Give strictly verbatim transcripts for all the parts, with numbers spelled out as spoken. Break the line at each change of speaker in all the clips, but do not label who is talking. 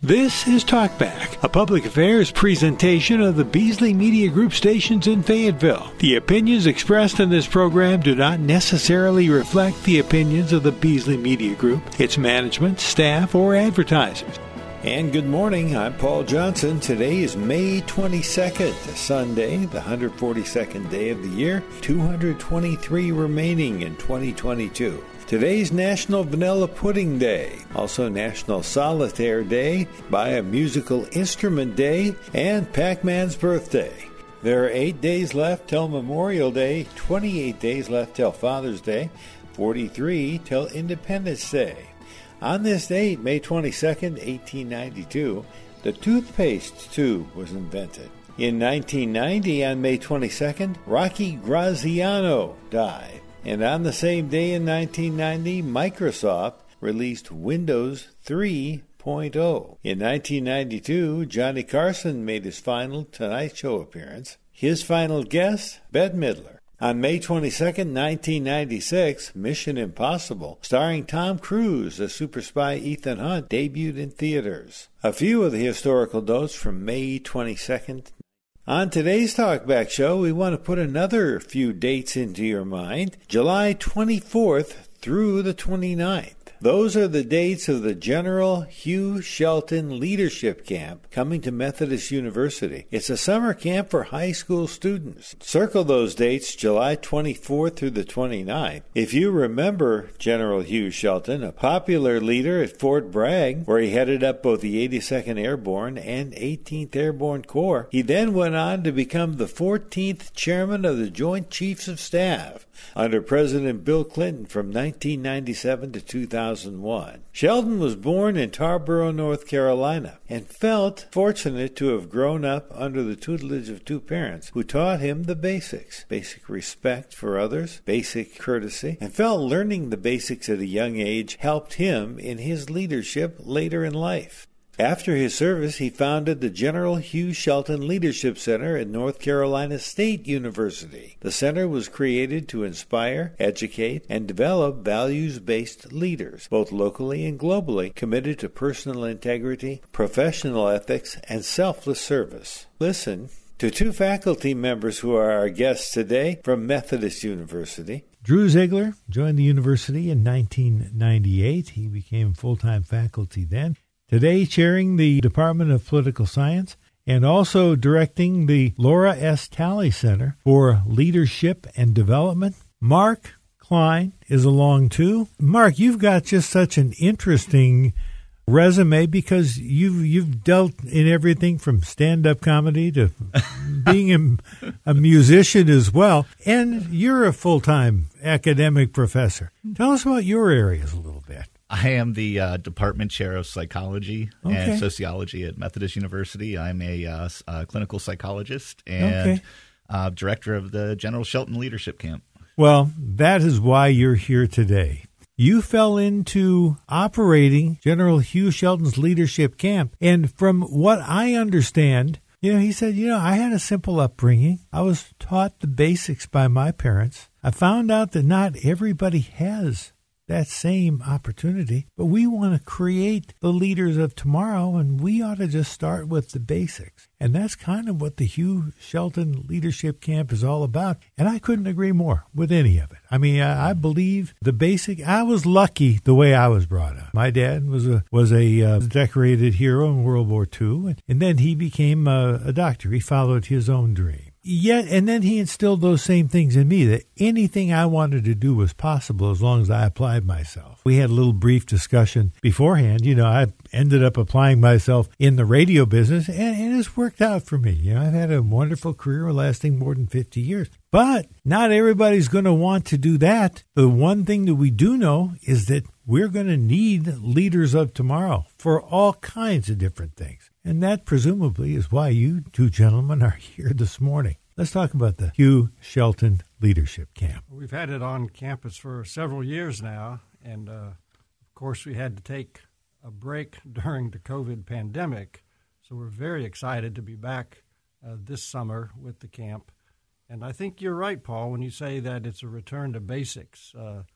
This is Talkback, a public affairs presentation of the Beasley Media Group stations in Fayetteville. The opinions expressed in this program do not necessarily reflect the opinions of the Beasley Media Group, its management, staff, or advertisers. And good morning, I'm Paul Johnson. Today is May twenty-second, Sunday, the one hundred forty-second day of the year, two hundred twenty-three remaining in twenty twenty-two. Today's National Vanilla Pudding Day, also National Solitaire Day, Buy a Musical Instrument Day, and Pac-Man's birthday. There are eight days left till Memorial Day, twenty-eight days left till Father's Day, forty-three till Independence Day. On this date, May twenty-second, eighteen ninety-two, the toothpaste tube was invented. In nineteen ninety, on May twenty-second, Rocky Graziano died. And on the same day in nineteen ninety, Microsoft released Windows three point oh. In nineteen ninety-two, Johnny Carson made his final Tonight Show appearance. His final guest, Bette Midler. On May twenty-second, nineteen ninety-six, Mission Impossible, starring Tom Cruise as super spy Ethan Hunt, debuted in theaters. A few of the historical notes from May twenty-second. On today's Talkback Show, we want to put another few dates into your mind. July twenty-fourth through the twenty-ninth. Those are the dates of the General Hugh Shelton Leadership Camp coming to Methodist University. It's a summer camp for high school students. Circle those dates, July twenty-fourth through the twenty-ninth. If you remember General Hugh Shelton, a popular leader at Fort Bragg, where he headed up both the eighty-second Airborne and eighteenth Airborne Corps, he then went on to become the fourteenth Chairman of the Joint Chiefs of Staff under President Bill Clinton from nineteen ninety-seven to two thousand one. Shelton was born in Tarboro, North Carolina, and felt fortunate to have grown up under the tutelage of two parents who taught him the basics, basic respect for others, basic courtesy, and felt learning the basics at a young age helped him in his leadership later in life. After his service, he founded the General Hugh Shelton Leadership Center at North Carolina State University. The center was created to inspire, educate, and develop values-based leaders, both locally and globally, committed to personal integrity, professional ethics, and selfless service. Listen to two faculty members who are our guests today from Methodist University.
Drew Ziegler joined the university in nineteen ninety-eight. He became full-time faculty then. Today, chairing the Department of Political Science and also directing the Laura S. Talley Center for Leadership and Development. Mark Klein is along too. Mark, you've got just such an interesting resume because you've you've dealt in everything from stand-up comedy to being a, a musician as well, and you're a full-time academic professor. Tell us about your areas a little bit.
I am the uh, Department Chair of Psychology
okay.
and Sociology at Methodist University. I'm a, uh, a clinical psychologist and okay. uh, director of the General Shelton Leadership Camp.
Well, that is why you're here today. You fell into operating General Hugh Shelton's Leadership Camp, and from what I understand, you know, he said, you know, I had a simple upbringing. I was taught the basics by my parents. I found out that not everybody has that same opportunity, but we want to create the leaders of tomorrow, and we ought to just start with the basics. And that's kind of what the Hugh Shelton Leadership Camp is all about, and I couldn't agree more with any of it. I mean, I, I believe the basic, I was lucky the way I was brought up. My dad was a was a uh, decorated hero in World War Two, and, and then he became a, a doctor. He followed his own dream. Yet, and then he instilled those same things in me, that anything I wanted to do was possible as long as I applied myself. We had a little brief discussion beforehand. You know, I ended up applying myself in the radio business, and, and it's worked out for me. You know, I've had a wonderful career lasting more than fifty years. But not everybody's going to want to do that. The one thing that we do know is that we're going to need leaders of tomorrow for all kinds of different things. And that presumably is why you two gentlemen are here this morning. Let's talk about the Hugh Shelton Leadership Camp.
We've had it on campus for several years now, and uh, of course we had to take a break during the COVID pandemic, so we're very excited to be back uh, this summer with the camp. And I think you're right, Paul, when you say that it's a return to basics. Uh,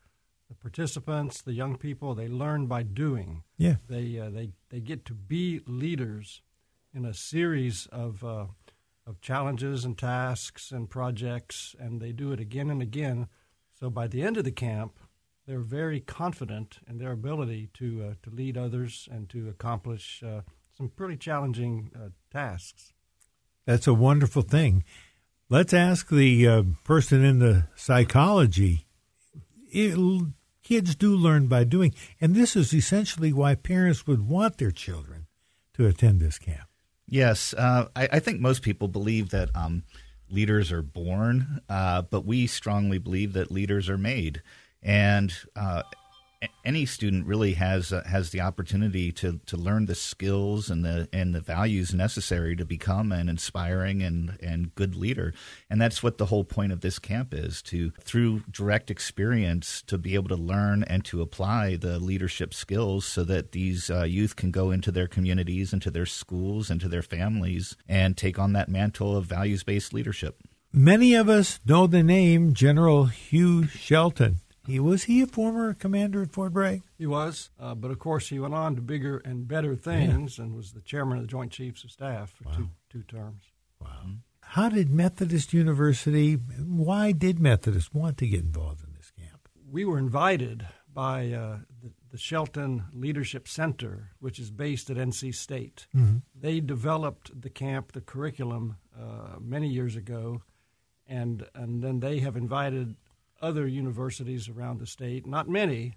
the participants, the young people, they learn by doing.
Yeah.
They uh, they they get to be leaders in a series of uh, of challenges and tasks and projects, and they do it again and again. So by the end of the camp, they're very confident in their ability to uh, to lead others and to accomplish uh, some pretty challenging uh, tasks.
That's a wonderful thing. Let's ask the uh, person in the psychology. It, kids do learn by doing, and this is essentially why parents would want their children to attend this camp.
Yes, uh, I, I think most people believe that um, leaders are born, uh, but we strongly believe that leaders are made. And uh, any student really has uh, has the opportunity to, to learn the skills and the and the values necessary to become an inspiring and, and good leader. And that's what the whole point of this camp is, to through direct experience to be able to learn and to apply the leadership skills so that these uh, youth can go into their communities, into their schools, into their families, and take on that mantle of values-based leadership.
Many of us know the name General Hugh Shelton. He was he a former commander at Fort Bragg?
He was, uh, but of course he went on to bigger and better things, yeah. and was the chairman of the Joint Chiefs of Staff for wow. two two terms.
Wow! How did Methodist University? Why did Methodist want to get involved in this camp?
We were invited by uh, the, the Shelton Leadership Center, which is based at N C State. Mm-hmm. They developed the camp, the curriculum, uh, many years ago, and and then they have invited other universities around the state, not many,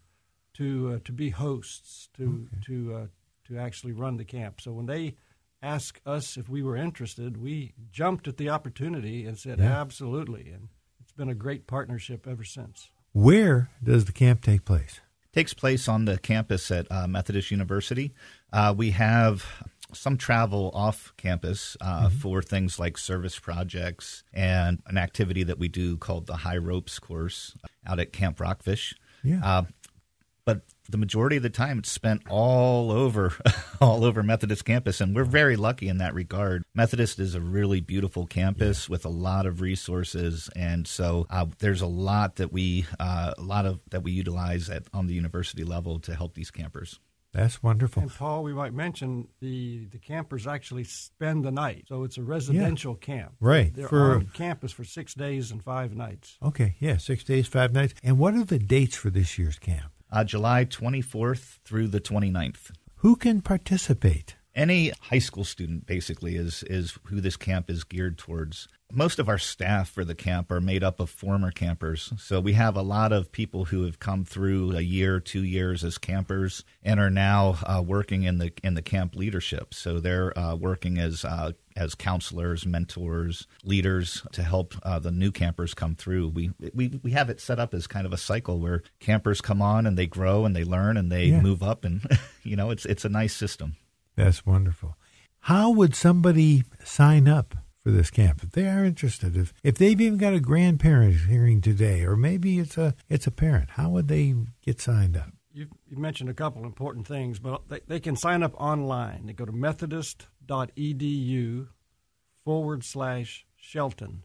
to uh, to be hosts, to okay. to uh, to actually run the camp. So when they asked us if we were interested, we jumped at the opportunity and said yeah. absolutely, and it's been a great partnership ever since.
Where does the camp take place?
It takes place on the campus at uh, Methodist University. Uh, we have some travel off campus uh, mm-hmm. for things like service projects and an activity that we do called the High Ropes course out at Camp Rockfish.
Yeah.
Uh, but the majority of the time it's spent all over all over Methodist campus, and we're very lucky in that regard. Methodist is a really beautiful campus yeah. with a lot of resources, and so uh, there's a lot that we uh, a lot of that we utilize at on the university level to help these campers.
That's wonderful.
And Paul, we might mention the, the campers actually spend the night. So it's a residential yeah. camp.
Right.
They're
for,
on campus for six days and five nights.
Okay, yeah, six days, five nights. And what are the dates for this year's camp?
Uh, July twenty-fourth through the twenty-ninth.
Who can participate?
Any high school student, basically, is is who this camp is geared towards. Most of our staff for the camp are made up of former campers. So we have a lot of people who have come through a year, two years as campers and are now uh, working in the in the camp leadership. So they're uh, working as uh, as counselors, mentors, leaders to help uh, the new campers come through. We, we we have it set up as kind of a cycle where campers come on and they grow and they learn and they yeah. move up, and you know it's it's a nice system.
That's wonderful. How would somebody sign up for this camp if they are interested? If if they've even got a grandparent hearing today, or maybe it's a it's a parent, how would they get signed up?
You you mentioned a couple important things, but they, they can sign up online. They go to methodist.edu forward slash Shelton.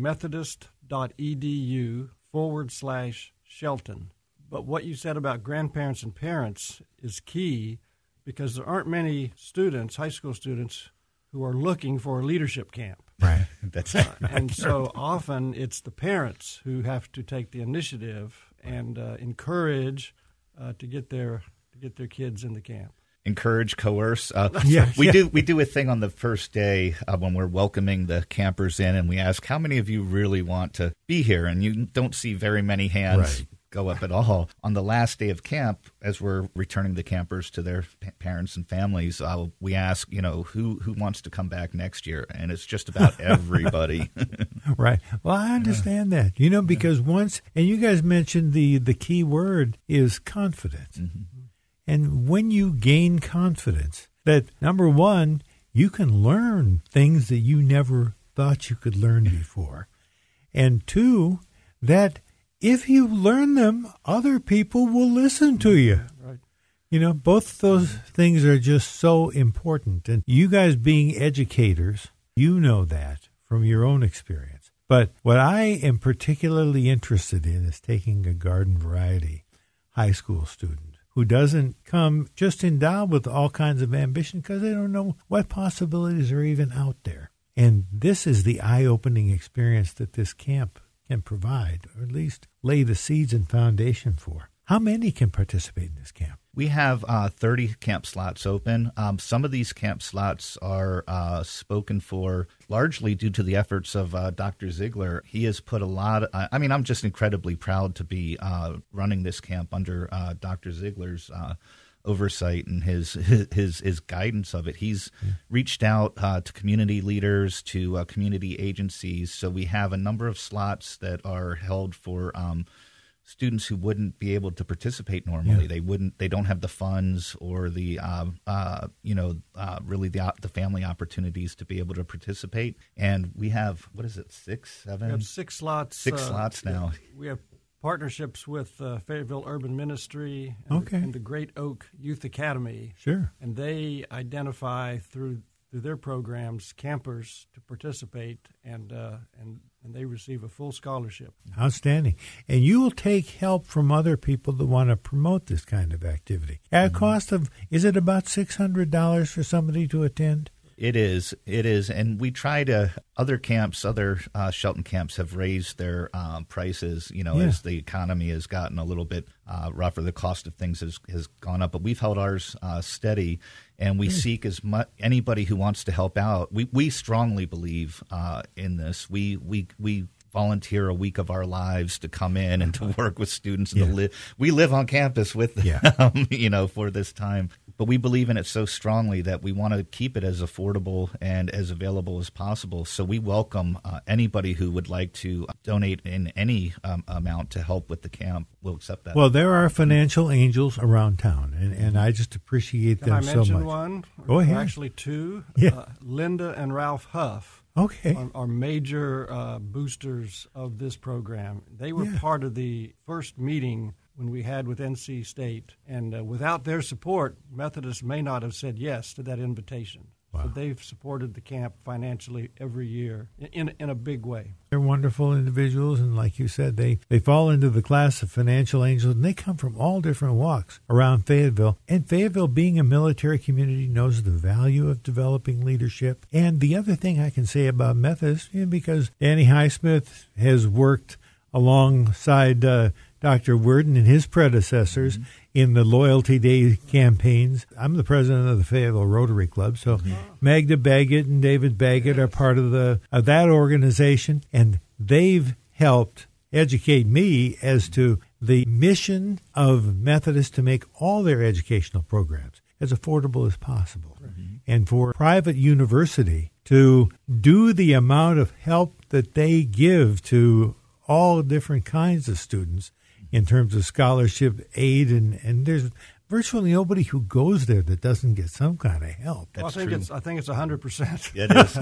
Methodist.edu forward slash Shelton. But what you said about grandparents and parents is key, because there aren't many students, high school students, who are looking for a leadership camp.
Right.
That's
uh, and so often it's the parents who have to take the initiative and uh, encourage uh, to get their to get their kids in the camp.
Encourage, coerce. Uh,
yeah,
we
yeah.
do we do a thing on the first day uh, when we're welcoming the campers in, and we ask how many of you really want to be here, and you don't see very many hands.
Right.
Go up at all. On the last day of camp, as we're returning the campers to their pa- parents and families, uh, we ask, you know, who who wants to come back next year? And it's just about everybody.
Right. Well, I understand yeah. that, you know, because yeah. once, and you guys mentioned the, the key word is confidence. Mm-hmm. And when you gain confidence, that number one, you can learn things that you never thought you could learn before. And two, that if you learn them, other people will listen to you.
Right.
You know, both those things are just so important. And you guys being educators, you know that from your own experience. But what I am particularly interested in is taking a garden variety high school student who doesn't come just endowed with all kinds of ambition because they don't know what possibilities are even out there. And this is the eye-opening experience that this camp can provide, or at least lay the seeds and foundation for. How many can participate in this camp?
We have uh, thirty camp slots open. Um, some of these camp slots are uh, spoken for largely due to the efforts of uh, Doctor Ziegler. He has put a lot of, I mean, I'm just incredibly proud to be uh, running this camp under uh, Doctor Ziegler's uh, oversight and his, his his guidance of it. He's yeah. reached out uh, to community leaders, to uh, community agencies. So we have a number of slots that are held for um students who wouldn't be able to participate normally. Yeah. They wouldn't. They don't have the funds or the, uh, uh, you know, uh, really the the family opportunities to be able to participate. And we have, what is it, six, seven?
We have six slots.
Six uh, slots now.
We have partnerships with uh, Fayetteville Urban Ministry and,
okay.
the, and the Great Oak Youth Academy.
Sure.
And they identify through through their programs campers to participate, and uh, and and they receive a full scholarship.
Outstanding. And you will take help from other people that want to promote this kind of activity. At mm-hmm. a cost of, is it about six hundred dollars for somebody to attend?
It is. It is. And we try to, other camps, other uh, Shelton camps have raised their um, prices, you know, yeah. as the economy has gotten a little bit uh, rougher. The cost of things has, has gone up. But we've held ours uh, steady, and we mm. seek as much, anybody who wants to help out. We, we strongly believe uh, in this. We, we, we, volunteer a week of our lives to come in and to work with students and yeah. to live. We live on campus with them, yeah. you know, for this time. But we believe in it so strongly that we want to keep it as affordable and as available as possible. So we welcome uh, anybody who would like to donate in any um, amount to help with the camp. We'll accept that.
Well, there are financial angels around town, and, and I just appreciate
Can
them
I
so
mention
much.
one?
Go ahead.
Actually, two.
Yeah.
Uh, Linda and Ralph Huff.
Okay.
Are, are major uh, boosters of this program. They were yeah. part of the first meeting when we had with N C State, and uh, without their support, Methodists may not have said yes to that invitation. Wow. So they've supported the camp financially every year in in a big way.
They're wonderful individuals, and like you said, they, they fall into the class of financial angels, and they come from all different walks around Fayetteville. And Fayetteville, being a military community, knows the value of developing leadership. And the other thing I can say about Methodists, you know, because Danny Highsmith has worked alongside uh, Doctor Worden and his predecessors mm-hmm. in the Loyalty Day campaigns. I'm the president of the Fayetteville Rotary Club, so mm-hmm. Magda Baggett and David Baggett are part of the of that organization, and they've helped educate me as to the mission of Methodists to make all their educational programs as affordable as possible, mm-hmm. and for private university to do the amount of help that they give to all different kinds of students in terms of scholarship aid, and, and there's virtually nobody who goes there that doesn't get some kind of help.
Well, I think true. it's I think it's a hundred percent.
It is.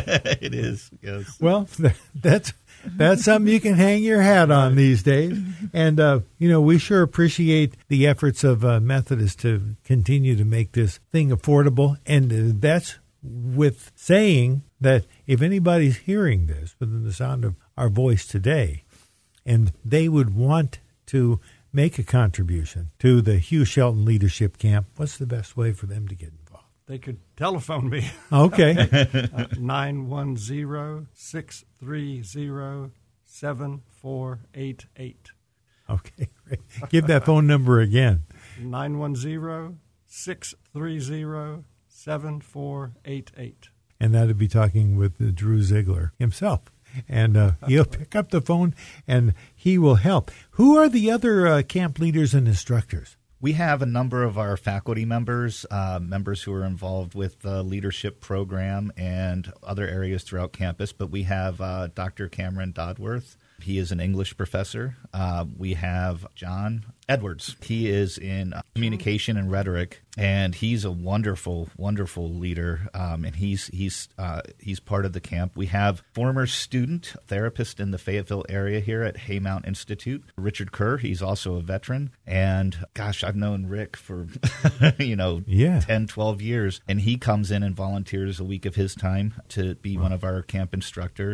It is. Yes.
Well, that's that's something you can hang your hat on these days, and uh, you know we sure appreciate the efforts of uh, Methodists to continue to make this thing affordable, and uh, that's with saying that if anybody's hearing this within the sound of our voice today, and they would want to make a contribution to the Hugh Shelton Leadership Camp, what's the best way for them to get involved?
They could telephone me.
Okay.
uh, nine one zero, six three zero, seven four eight eight.
Okay, great. Give that phone number again.
nine one zero, six three zero, seven four eight eight.
And that would be talking with uh, Drew Ziegler himself. And uh, he'll pick up the phone, and he will help. Who are the other uh, camp leaders and instructors?
We have a number of our faculty members, uh, members who are involved with the leadership program and other areas throughout campus. But we have uh, Doctor Cameron Dodworth. He is an English professor. Uh, we have John Edwards. He is in communication and rhetoric, and he's a wonderful, wonderful leader. Um, and he's he's uh, he's part of the camp. We have former student therapist in the Fayetteville area here at Haymount Institute, Richard Kerr. He's also a veteran, and gosh, I've known Rick for you know
yeah.
ten, twelve years, and he comes in and volunteers a week of his time to be wow. one of our camp instructors.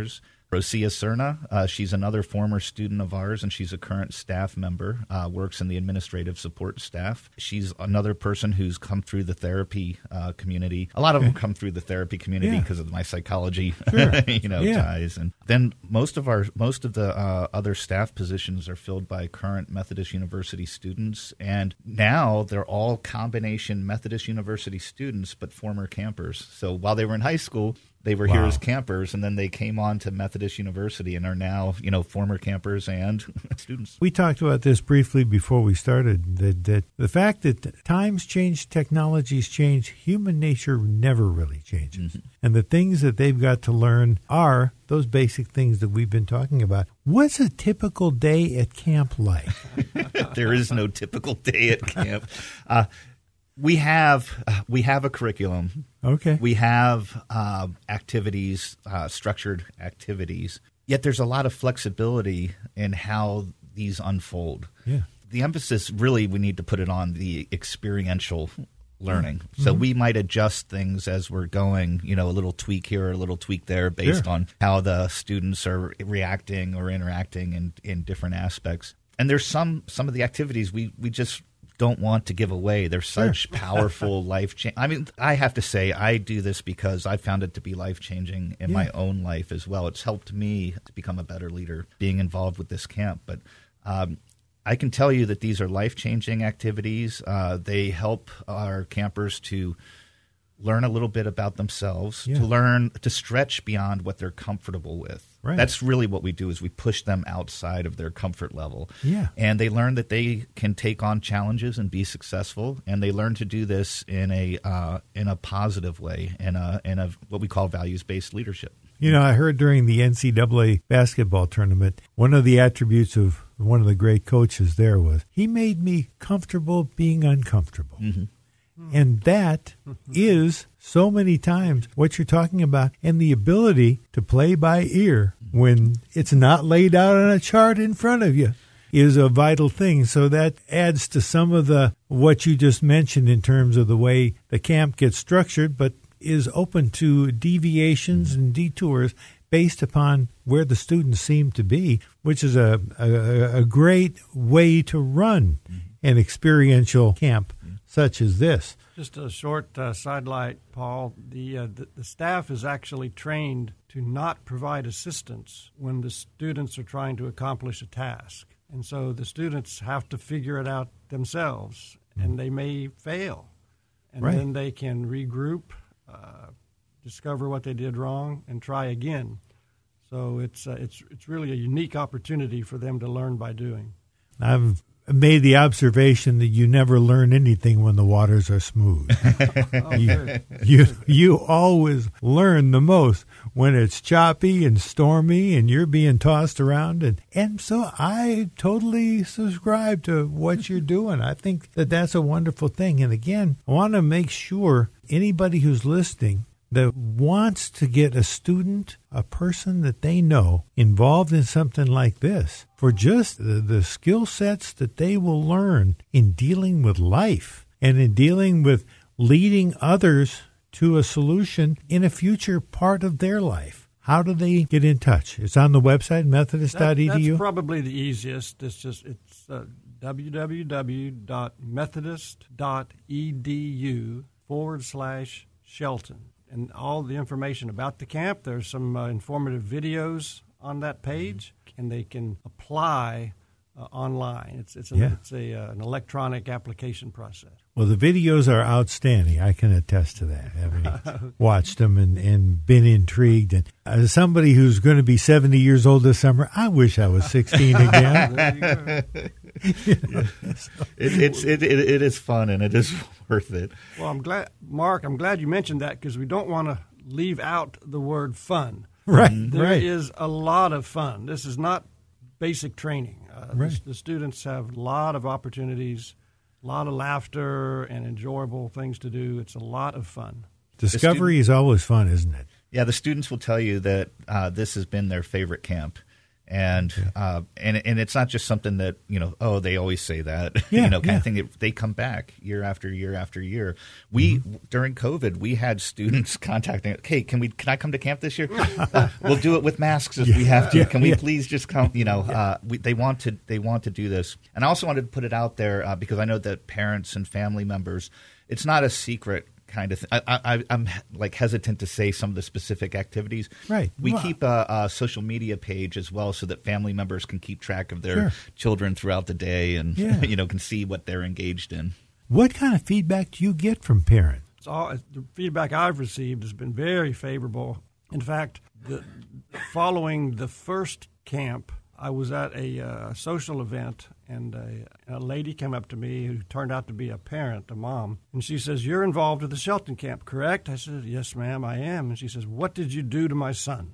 Rosia Cerna, uh, she's another former student of ours, and she's a current staff member, uh, works in the administrative support staff. She's another person who's come through the therapy uh, community. A lot of them come through the therapy community
Yeah.
because of my psychology,
Sure.
you know,
Yeah.
ties. And then most of our most of the uh, other staff positions are filled by current Methodist University students, and now they're all combination Methodist University students, but former campers. So while they were in high school, they were here
Wow.
as campers, and then they came on to Methodist University and are now, you know, former campers and students.
We talked about this briefly before we started, that, that the fact that times change, technologies change, human nature never really changes.
Mm-hmm.
And the things that they've got to learn are those basic things that we've been talking about. What's a typical day at camp like?
There is no typical day at camp. Uh, we have uh, we have a curriculum.
Okay.
We have uh, activities, uh, structured activities. Yet there's a lot of flexibility in how these unfold.
Yeah.
The emphasis really we need to put it on the experiential learning. So we might adjust things as we're going, you know, a little tweak here, a little tweak there based
Sure.
on how the students are reacting or interacting in, in different aspects. And there's some some of the activities we, we just don't want to give away. They're such powerful life change. I mean, I have to say I do this because I found it to be life changing in
Yeah.
my own life as well. It's helped me to become a better leader being involved with this camp. But um, I can tell you that these are life changing activities. Uh, they help our campers to learn a little bit about themselves,
Yeah.
to learn to stretch beyond what they're comfortable with.
Right.
That's really what we do is we push them outside of their comfort level.
Yeah.
And they learn that they can take on challenges and be successful, and they learn to do this in a uh, in a positive way, in a in a what we call values-based leadership.
You know, I heard during the N C double A basketball tournament, one of the attributes of one of the great coaches there was he made me comfortable being uncomfortable.
Mm-hmm.
And that is so many times what you're talking about, and the ability to play by ear when it's not laid out on a chart in front of you is a vital thing. So that adds to some of the what you just mentioned in terms of the way the camp gets structured, but is open to deviations and detours based upon where the students seem to be, which is a, a, a great way to run an experiential camp such as this.
Just a short uh, sidelight, Paul. The, uh, the the staff is actually trained to not provide assistance when the students are trying to accomplish a task. And so the students have to figure it out themselves, and they may fail. And
Right.
then they can regroup, uh, discover what they did wrong, and try again. So it's uh, it's it's really a unique opportunity for them to learn by doing.
I've made the observation that you never learn anything when the waters are smooth.
Oh,
you,
good.
you you always learn the most when it's choppy and stormy and you're being tossed around. And, and so I totally subscribe to what you're doing. I think that that's a wonderful thing. And again, I want to make sure anybody who's listening that wants to get a student, a person that they know, involved in something like this, for just the, the skill sets that they will learn in dealing with life and in dealing with leading others to a solution in a future part of their life. How do they get in touch? It's on the website, methodist dot e d u.
That's probably the easiest. It's just it's uh, www.methodist.edu forward slash Shelton. And all the information about the camp. There's some uh, informative videos on that page, and they can apply uh, online. It's it's, an,
Yeah.
it's a uh, an electronic application process.
Well, the videos are outstanding. I can attest to that. Having watched them and, and been intrigued. And as somebody who's going to be seventy years old this summer, I wish I was sixteen again.
There you go.
It, it's it, it it is fun and it is worth it.
Well, I'm glad, Mark. I'm glad you mentioned that because we don't want to leave out the word fun.
Right,
There
right.
is a lot of fun. This is not basic training. Uh,
Right.
the, the students have a lot of opportunities, a lot of laughter, and enjoyable things to do. It's a lot of fun.
Discovery is always fun, isn't it?
Yeah, the students will tell you that uh, this has been their favorite camp. And uh, and and it's not just something that, you know, oh, they always say that,
Yeah,
you know, kind
yeah.
of thing. It, they come back year after year after year. We mm-hmm. during COVID, we had students contacting, hey, can we can I come to camp this year? uh, we'll do it with masks if
yeah,
we have to.
yeah,
can we
yeah.
please just come? You know,
yeah.
uh, we, they want to they want to do this. And I also wanted to put it out there uh, because I know that parents and family members, it's not a secret kind of thing. I, I, I'm like hesitant to say some of the specific activities.
Right.
We
Well,
keep a, a social media page as well so that family members can keep track of their
Sure.
children throughout the day and
Yeah.
you know can see what they're engaged in.
What kind of feedback do you get from parents?
It's all, the feedback I've received has been very favorable. In fact, the, following the first camp, I was at a uh, social event, and a, a lady came up to me who turned out to be a parent, a mom, and she says, "You're involved with the Shelton camp, correct?" I said, "Yes, ma'am, I am." And she says, "What did you do to my son?"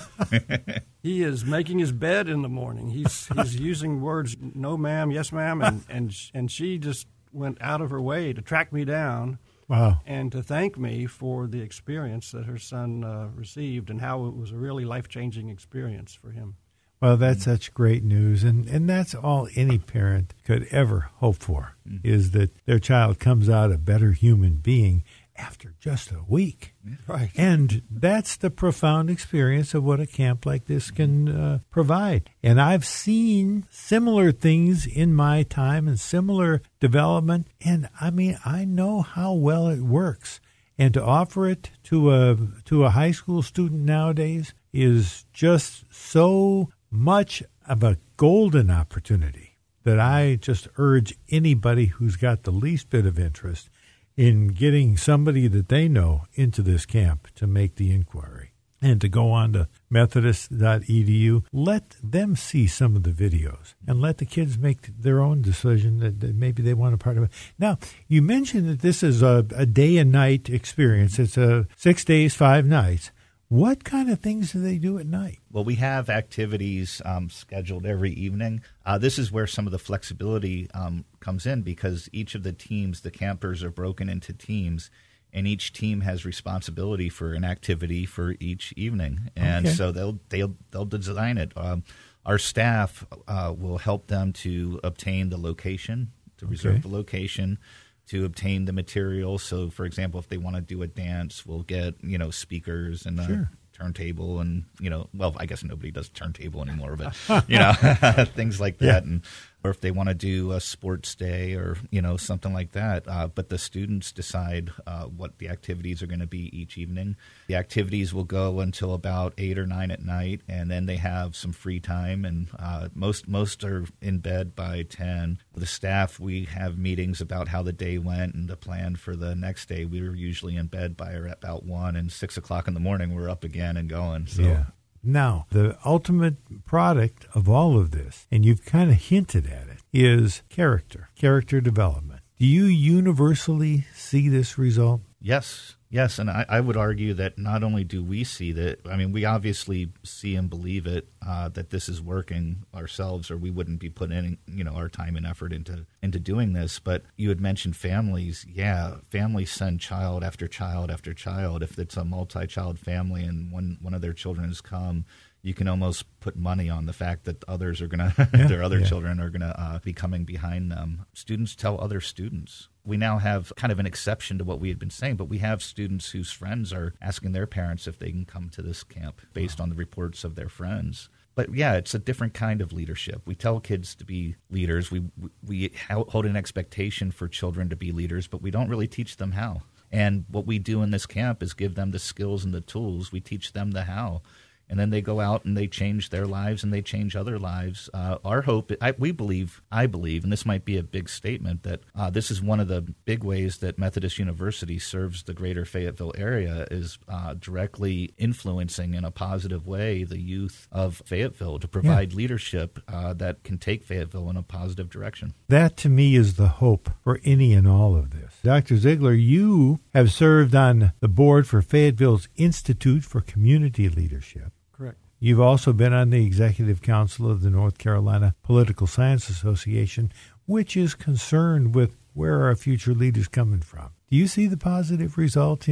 He is making his bed in the morning. He's he's using words, "No, ma'am," "Yes, ma'am," and and and she just went out of her way to track me down.
Wow.
And to thank me for the experience that her son uh, received and how it was a really life-changing experience for him.
Well, that's such great news, and, and that's all any parent could ever hope for, mm-hmm. is that their child comes out a better human being after just a week.
Right.
And that's the profound experience of what a camp like this can uh, provide. And I've seen similar things in my time and similar development, and I mean, I know how well it works. And to offer it to a to a high school student nowadays is just so much of a golden opportunity that I just urge anybody who's got the least bit of interest in getting somebody that they know into this camp to make the inquiry and to go on to methodist dot e d u. Let them see some of the videos and let the kids make their own decision that, that maybe they want a part of it. Now, you mentioned that this is a, a day and night experience. It's a six days, five nights. What kind of things do they do at night?
Well, we have activities um, scheduled every evening. Uh, this is where some of the flexibility um, comes in because each of the teams, the campers, are broken into teams, and each team has responsibility for an activity for each evening. And
Okay.
so they'll they'll they'll design it. Um, our staff uh, will help them to obtain the location, to reserve
Okay.
the location, to obtain the material. So, for example, if they want to do a dance, we'll get, you know, speakers and
Sure.
a turntable and, you know, well, I guess nobody does turntable anymore, but, you know, things like that.
Yeah.
And or if they want to do a sports day or, you know, something like that. Uh, but the students decide uh, what the activities are going to be each evening. The activities will go until about eight or nine at night, and then they have some free time. And uh, most most are in bed by ten. The staff, we have meetings about how the day went and the plan for the next day. We were usually in bed by about one, and six o'clock in the morning we're up again and going. So.
Yeah. Now, the ultimate product of all of this, and you've kind of hinted at it, is character, character development. Do you universally see this result?
Yes, yes, and I, I would argue that not only do we see that, I mean, we obviously see and believe it, uh, that this is working ourselves, or we wouldn't be putting any, you know, our time and effort into into doing this. But you had mentioned families. Yeah, families send child after child after child. If it's a multi-child family and one one of their children has come, you can almost put money on the fact that others are going to,
Yeah,
their other
yeah.
children are going to uh, be coming behind them. Students tell other students. We now have kind of an exception to what we had been saying, but we have students whose friends are asking their parents if they can come to this camp based on the reports of their friends. But yeah, it's a different kind of leadership. We tell kids to be leaders. We we hold an expectation for children to be leaders, but we don't really teach them how. And what we do in this camp is give them the skills and the tools. We teach them the how. And then they go out and they change their lives and they change other lives. Uh, our hope, I, we believe, I believe, and this might be a big statement, that uh, this is one of the big ways that Methodist University serves the greater Fayetteville area, is uh, directly influencing in a positive way the youth of Fayetteville to provide yeah. leadership uh, that can take Fayetteville in a positive direction.
That, to me, is the hope for any and all of this. Doctor Ziegler, you have served on the board for Fayetteville's Institute for Community Leadership.
Correct.
You've also been on the Executive Council of the North Carolina Political Science Association, which is concerned with where our future leaders coming from. Do you see the positive result in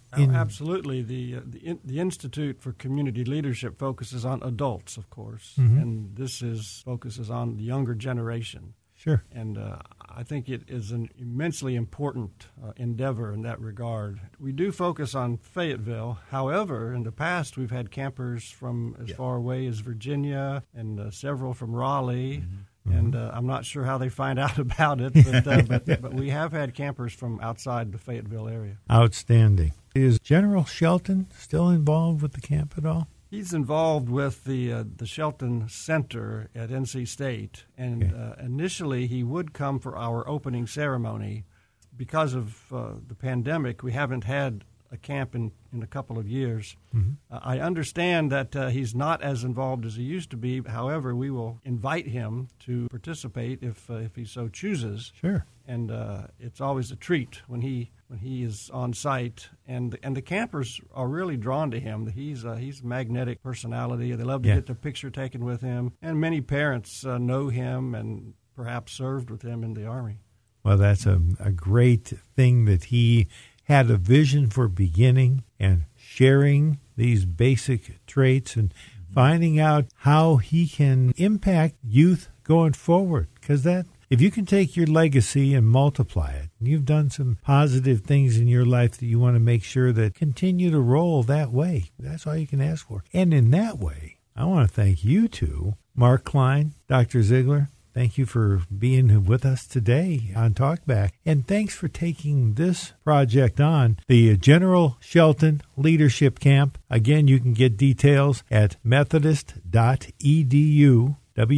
In,
oh, absolutely. The, uh, the in, the Institute for Community Leadership focuses on adults, of course,
mm-hmm.
and this is focuses on the younger generation.
Sure.
And uh, I think it is an immensely important uh, endeavor in that regard. We do focus on Fayetteville. However, in the past, we've had campers from as
yeah.
far away as Virginia and uh, several from Raleigh.
Mm-hmm.
And uh, I'm not sure how they find out about it, but, uh, but, but we have had campers from outside the Fayetteville area.
Outstanding. Is General Shelton still involved with the camp at all?
He's involved with the uh, the Shelton Center at N C State, and
Okay.
uh, initially he would come for our opening ceremony. Because of uh, the pandemic, we haven't had a camp in, in a couple of years.
Mm-hmm.
Uh, I understand that uh, he's not as involved as he used to be. However, we will invite him to participate if uh, if he so chooses.
Sure.
And uh, it's always a treat when he when he is on site, and and the campers are really drawn to him. He's a, he's a magnetic personality. They love to
Yeah.
get their picture taken with him, and many parents uh, know him and perhaps served with him in the Army.
Well, that's a, a great thing that he had a vision for beginning and sharing these basic traits and finding out how he can impact youth going forward. Because that, if you can take your legacy and multiply it, you've done some positive things in your life that you want to make sure that continue to roll that way. That's all you can ask for. And in that way, I want to thank you two, Mark Klein, Doctor Ziegler. Thank you for being with us today on Talkback. And thanks for taking this project on, the General Shelton Leadership Camp. Again, you can get details at methodist dot e d u,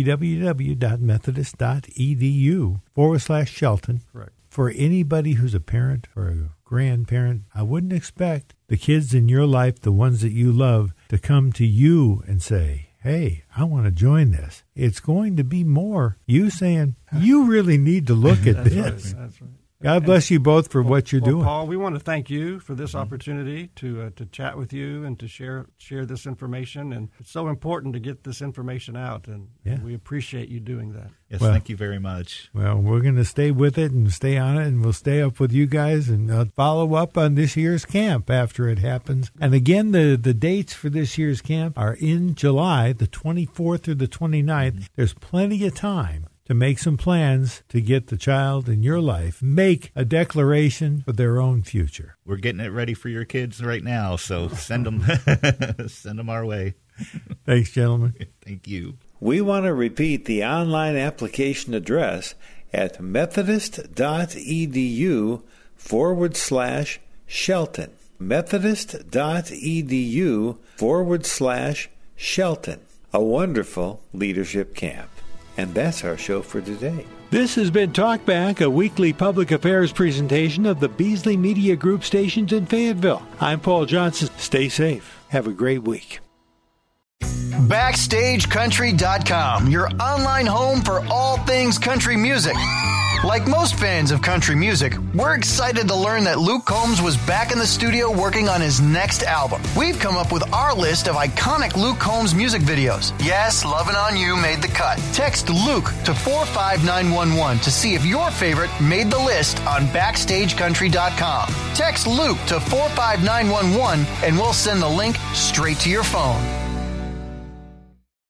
www.methodist.edu forward slash Shelton.
Correct.
For anybody who's a parent or a grandparent, I wouldn't expect the kids in your life, the ones that you love, to come to you and say, hey, I want to join this. It's going to be more you saying, you really need to look at
That's
this.
right. That's right.
God bless you both for
Well,
what you're
well,
doing.
Paul, we want to thank you for this opportunity to uh, to chat with you and to share share this information. And it's so important to get this information out, and,
Yeah.
and we appreciate you doing that.
Yes,
Well-
thank you very much.
Well, we're going to stay with it and stay on it, and we'll stay up with you guys and uh, follow up on this year's camp after it happens. And again, the, the dates for this year's camp are in July, the twenty-fourth through the twenty-ninth. Mm-hmm. There's plenty of time to make some plans to get the child in your life make a declaration for their own future.
We're getting it ready for your kids right now, so send them, send them our way.
Thanks, gentlemen.
Thank you.
We want to repeat the online application address at methodist.edu forward slash Shelton. Methodist.edu forward slash Shelton. A wonderful leadership camp. And that's our show for today. This has been Talkback, a weekly public affairs presentation of the Beasley Media Group stations in Fayetteville. I'm Paul Johnson. Stay safe. Have a great week.
Backstage Country dot com, your online home for all things country music. Like most fans of country music, we're excited to learn that Luke Combs was back in the studio working on his next album. We've come up with our list of iconic Luke Combs music videos. Yes, Lovin' On You made the cut. Text Luke to four five nine one one to see if your favorite made the list on Backstage Country dot com. Text Luke to four five nine one one and we'll send the link straight to your phone.